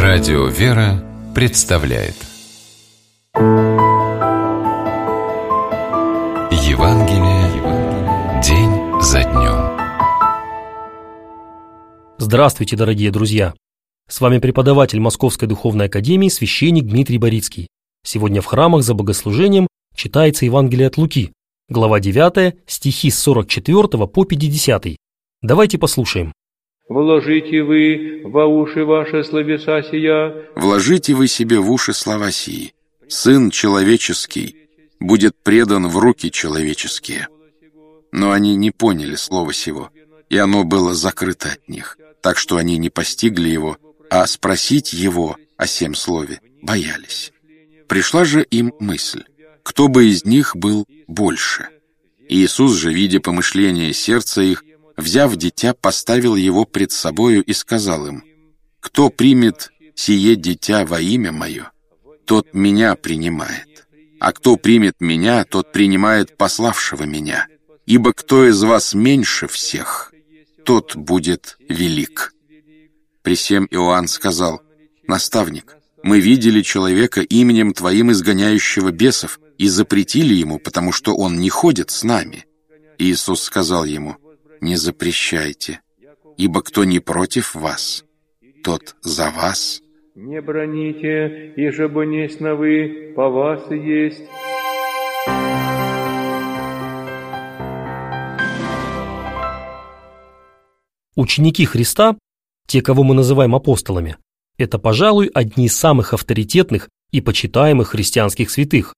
Радио «Вера» представляет Евангелие день за днем. Здравствуйте, дорогие друзья! С вами преподаватель Московской Духовной Академии священник Дмитрий Борицкий. Сегодня в храмах за богослужением читается Евангелие от Луки, глава 9, стихи с 44 по 50. Давайте послушаем. «Вложите вы во уши ваши словеса сия». «Вложите вы себе в уши слова сии. Сын человеческий будет предан в руки человеческие». Но они не поняли слова сего, и оно было закрыто от них, так что они не постигли его, а спросить его о сем слове боялись. Пришла же им мысль, кто бы из них был больше. Иисус же, видя помышления сердца их, взяв дитя, поставил его пред собою и сказал им: «Кто примет сие дитя во имя мое, тот меня принимает, а кто примет меня, тот принимает пославшего меня. Ибо кто из вас меньше всех, тот будет велик». При сем Иоанн сказал: «Наставник, мы видели человека именем Твоим изгоняющего бесов и запретили ему, потому что он не ходит с нами». Иисус сказал ему: «Не запрещайте, ибо кто не против вас, тот за вас». «Не браните, иже бы несно вы, по вас и есть». Ученики Христа, те, кого мы называем апостолами, это, пожалуй, одни из самых авторитетных и почитаемых христианских святых.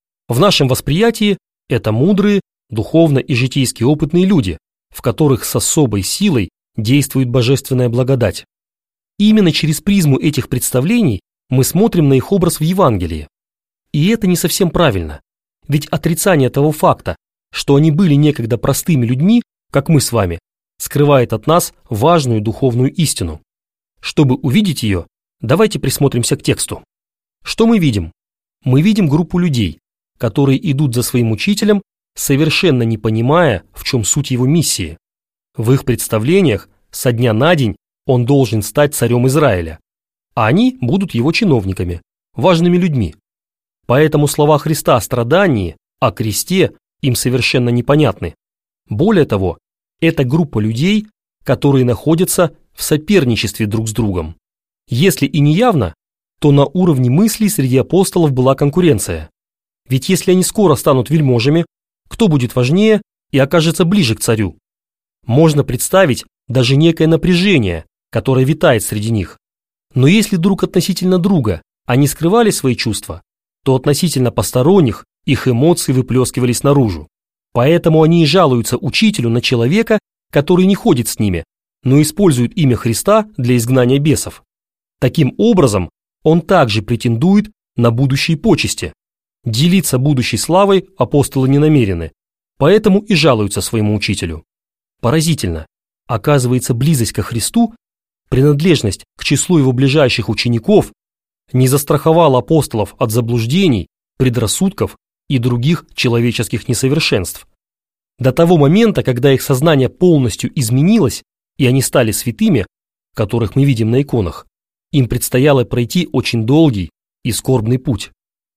В нашем восприятии это мудрые, духовно и житейски опытные люди, в которых с особой силой действует божественная благодать. Именно через призму этих представлений мы смотрим на их образ в Евангелии. И это не совсем правильно, ведь отрицание того факта, что они были некогда простыми людьми, как мы с вами, скрывает от нас важную духовную истину. Чтобы увидеть ее, давайте присмотримся к тексту. Что мы видим? Мы видим группу людей, которые идут за своим учителем, совершенно не понимая, в чем суть его миссии. В их представлениях со дня на день он должен стать царем Израиля, а они будут его чиновниками, важными людьми. Поэтому слова Христа о страдании, о кресте им совершенно непонятны. Более того, это группа людей, которые находятся в соперничестве друг с другом. Если и не явно, то на уровне мыслей среди апостолов была конкуренция. Ведь если они скоро станут вельможами, кто будет важнее и окажется ближе к царю? Можно представить даже некое напряжение, которое витает среди них. Но если друг относительно друга они скрывали свои чувства, то относительно посторонних их эмоции выплескивались наружу. Поэтому они и жалуются учителю на человека, который не ходит с ними, но использует имя Христа для изгнания бесов. Таким образом, он также претендует на будущие почести. Делиться будущей славой апостолы не намерены, поэтому и жалуются своему учителю. Поразительно, оказывается, близость ко Христу, принадлежность к числу его ближайших учеников не застраховала апостолов от заблуждений, предрассудков и других человеческих несовершенств. До того момента, когда их сознание полностью изменилось, и они стали святыми, которых мы видим на иконах, им предстояло пройти очень долгий и скорбный путь.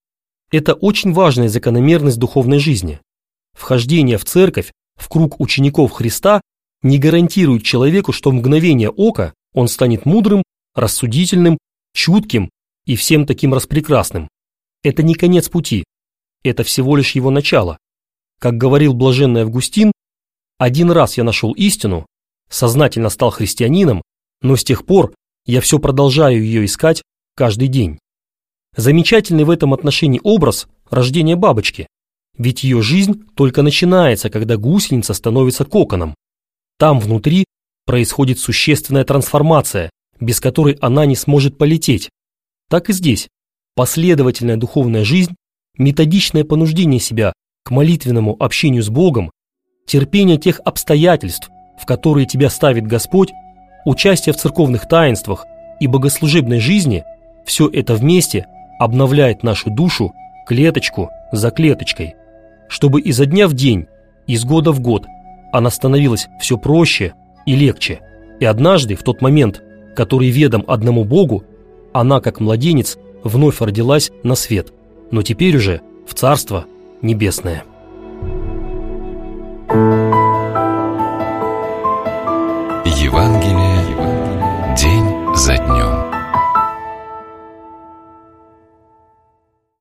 Это очень важная закономерность духовной жизни. Вхождение в церковь, в круг учеников Христа не гарантирует человеку, что в мгновение ока он станет мудрым, рассудительным, чутким и всем таким распрекрасным. Это не конец пути, это всего лишь его начало. Как говорил блаженный Августин: «Один раз я нашел истину, сознательно стал христианином, но с тех пор я все продолжаю ее искать каждый день». Замечательный в этом отношении образ рождения бабочки, ведь ее жизнь только начинается, когда гусеница становится коконом. Там внутри происходит существенная трансформация, без которой она не сможет полететь. Так и здесь. Последовательная духовная жизнь, методичное понуждение себя к молитвенному общению с Богом, терпение тех обстоятельств, в которые тебя ставит Господь, участие в церковных таинствах и богослужебной жизни – все это вместе обновляет нашу душу клеточку за клеточкой, чтобы изо дня в день, из года в год она становилась все проще и легче, и однажды, в тот момент, который ведом одному Богу, Она, как младенец, вновь родилась на свет, но теперь уже в Царство Небесное.